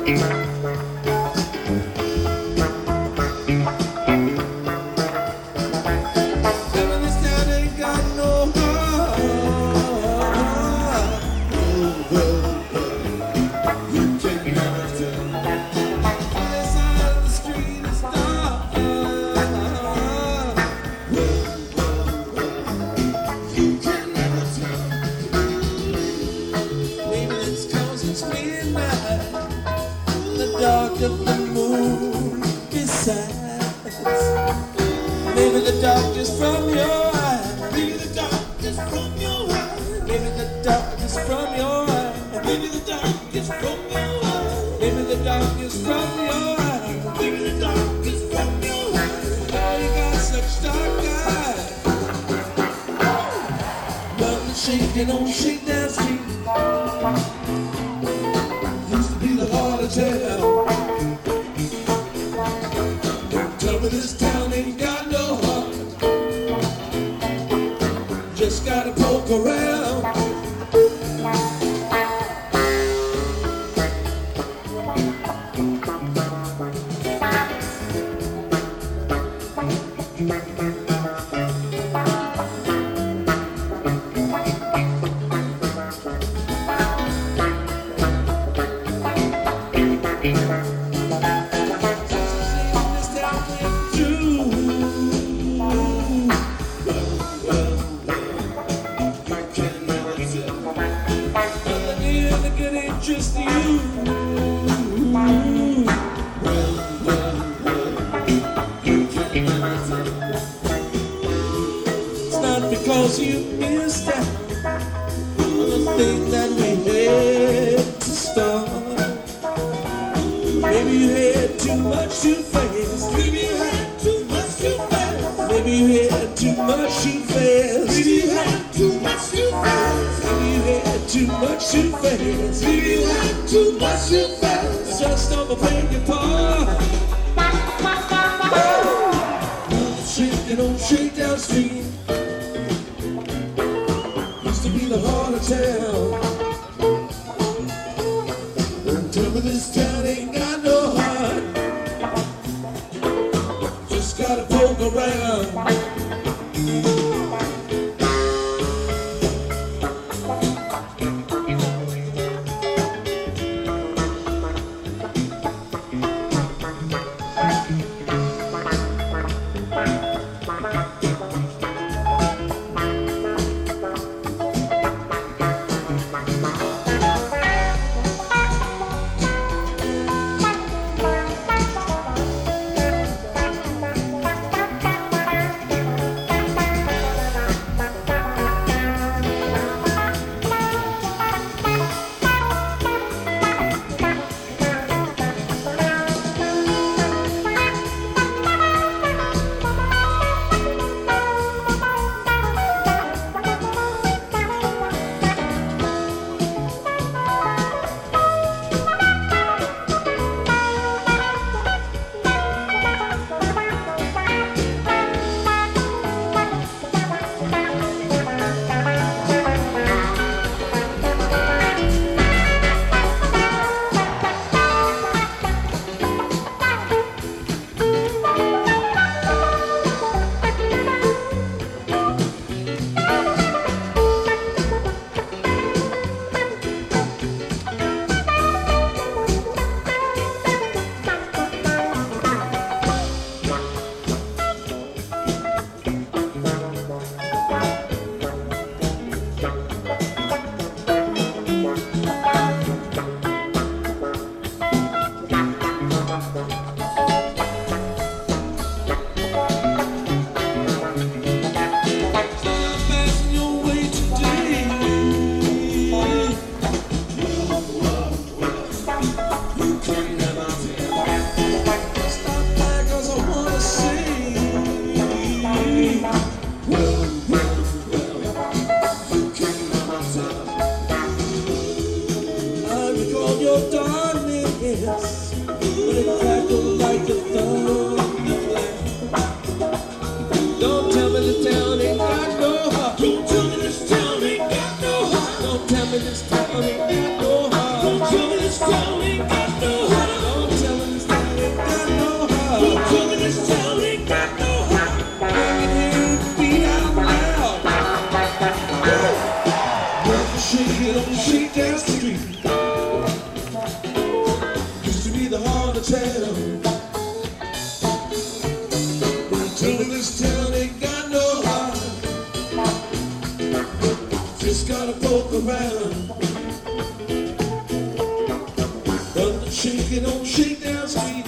Dark of the moon decides. Maybe the darkness from your eyes. Maybe the darkness from your eyes. Maybe the darkness from your eyes. Maybe the darkness from your eyes. Maybe the darkness from your eyes. Maybe the darkness from your eyes. Oh, you got such dark eyes. Nothing shaking on Shakedown Street. Used to be the heart of town. Tell me this town ain't got no heart. Just gotta poke around. Just you. It's not because you missed out on the thing that we had to start. Maybe you had too much too fast. Maybe you had too much too fast. Maybe you had too much too fast. Maybe you had too much too fast. Maybe you had too much too fast. Maybe you had too much too fast. Just overplaying your part. Shaking on Shakedown Street. Used to be the heart of town. Tell me this town ain't got no heart. Just gotta poke around. Don't tell me this town ain't got no heart. Don't tell me this town ain't got no heart. Don't tell me this town ain't got no heart. Don't tell me this town ain't got no heart. Shaking on Shakedown Street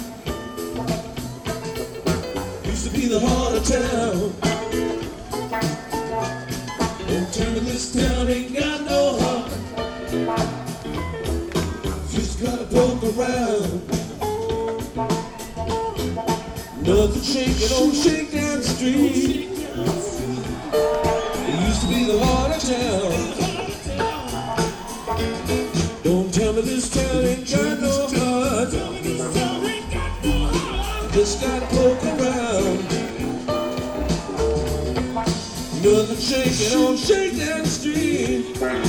used to be the heart of town. Don't tell me this town ain't got no heart. Just gotta poke around. Nothing shaking on Shakedown Street. It used to be the heart of town. Don't tell me this town ain't got no heart. Just gotta poke around. Nothing shaking on Shakedown Street.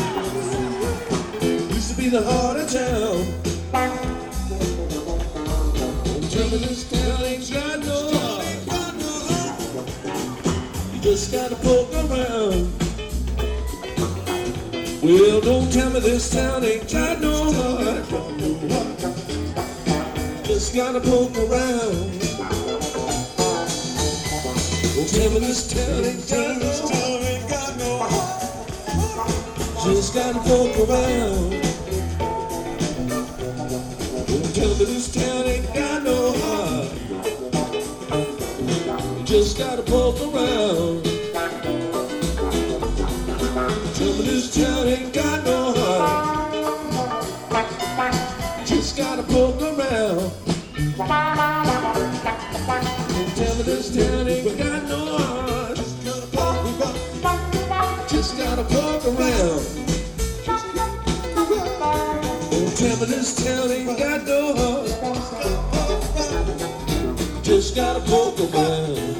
Used to be the heart of town. Don't tell me this town ain't got no heart. You just gotta poke around. Well, don't tell me this town ain't got no heart. Just gotta poke around. Don't tell me this town ain't got no heart. Just gotta poke around. Don't tell me this town ain't got no heart. Just gotta poke around. Tell me this town ain't got no heart. Just gotta poke around. Tell me this town ain't got no heart. Just gotta poke around. Oh, tell me this town ain't got no heart. Just gotta poke around.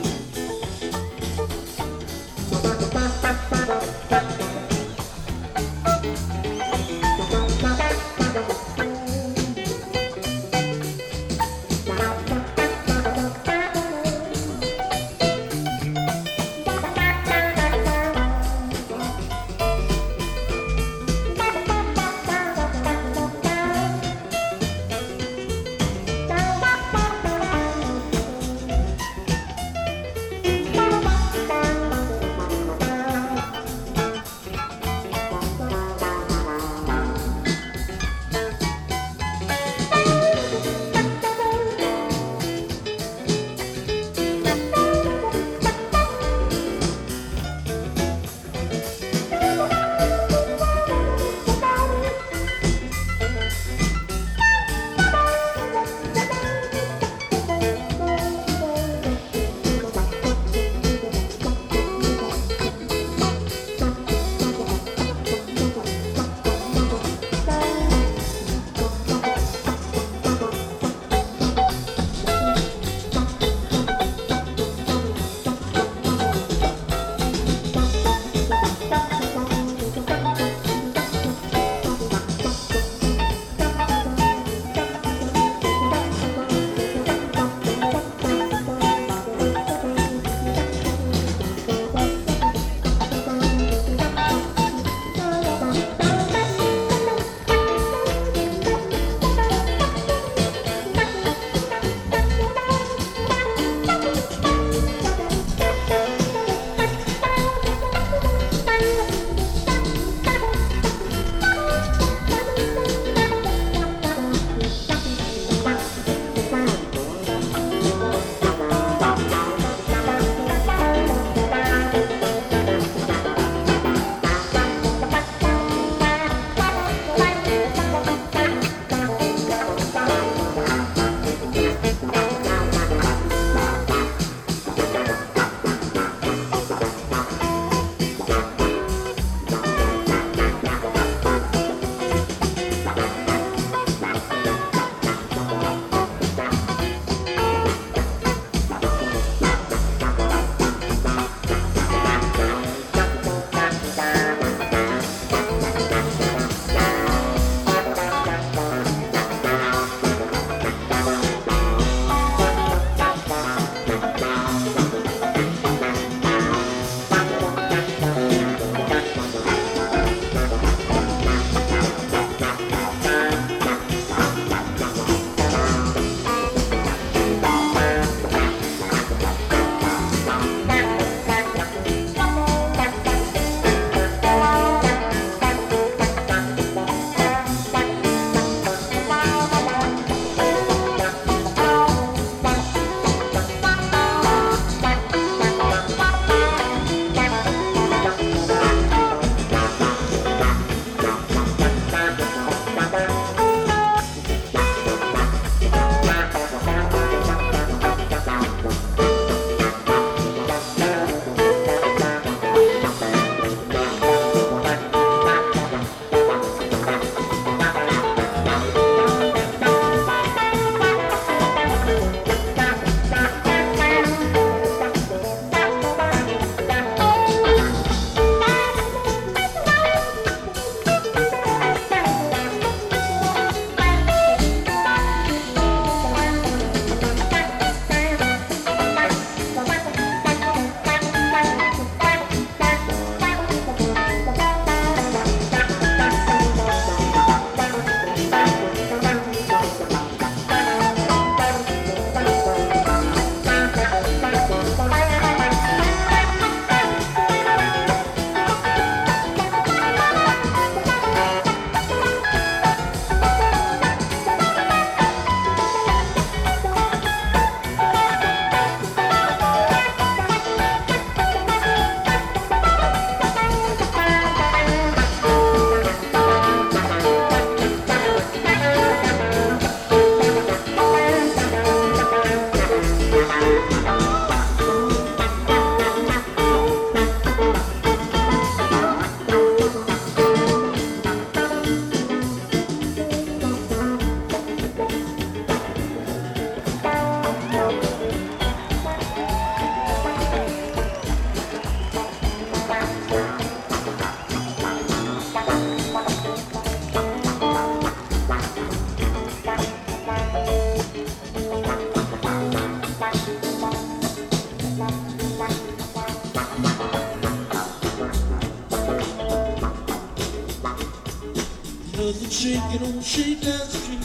it on Shakedown Street.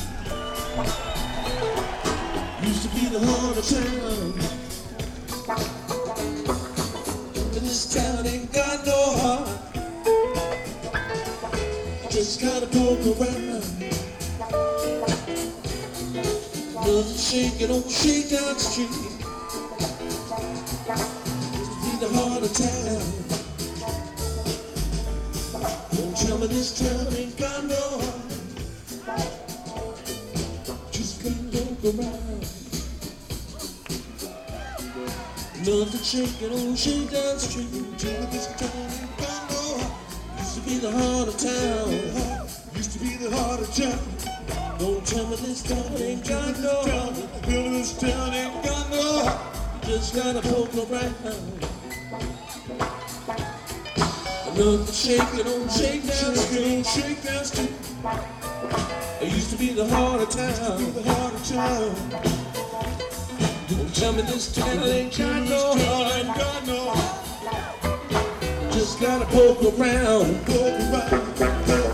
Used to be the heart of town, but this town ain't got no heart. Just gotta poke around. Nothing shaking on Shakedown Street. Used to be the heart of town. Don't tell me this town ain't got no heart. Just gotta poke around. Nothing shaking on Shakedown Street. Tell me this town ain't got no heart. Used to be the heart of town. Used to be the heart of town. Don't tell me this town ain't got no heart. Tell me this town ain't got no heart. Just gotta poke around. Nothing shaking on Shakedown Street. Shakedown Street. It used to be the heart of town. The heart of town. Don't tell me this town ain't got no heart. Just gotta poke around. Poke around.